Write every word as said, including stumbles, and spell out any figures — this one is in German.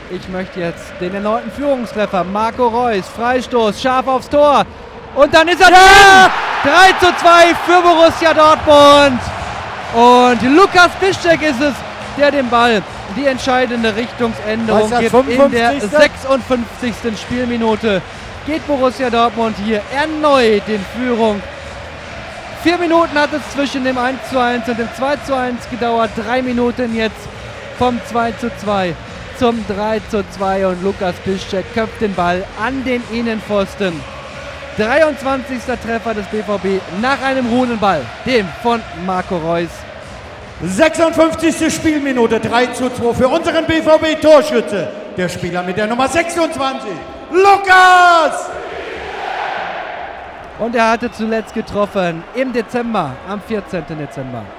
Ich möchte jetzt den erneuten Führungstreffer. Marco Reus, Freistoß, scharf aufs Tor. Und dann ist er ja! drin! drei zu zwei für Borussia Dortmund. Und Lukas Piszczek ist es, der den Ball die entscheidende Richtungsänderung gibt. In der sechsundfünfzigsten Spielminute geht Borussia Dortmund hier erneut in Führung. Vier Minuten hat es zwischen dem eins zu eins und dem zwei zu eins gedauert. Drei Minuten jetzt vom zwei zu zwei zum drei zu zwei. Und Lukas Piszczek köpft den Ball an den Innenpfosten. dreiundzwanzigster Treffer des B V B nach einem ruhenden Ball, dem von Marco Reus. sechsundfünfzigste Spielminute, drei zu zwei für unseren B V B-Torschütze. Der Spieler mit der Nummer sechsundzwanzig, Lukas! Und er hatte zuletzt getroffen im Dezember, am vierzehnten Dezember.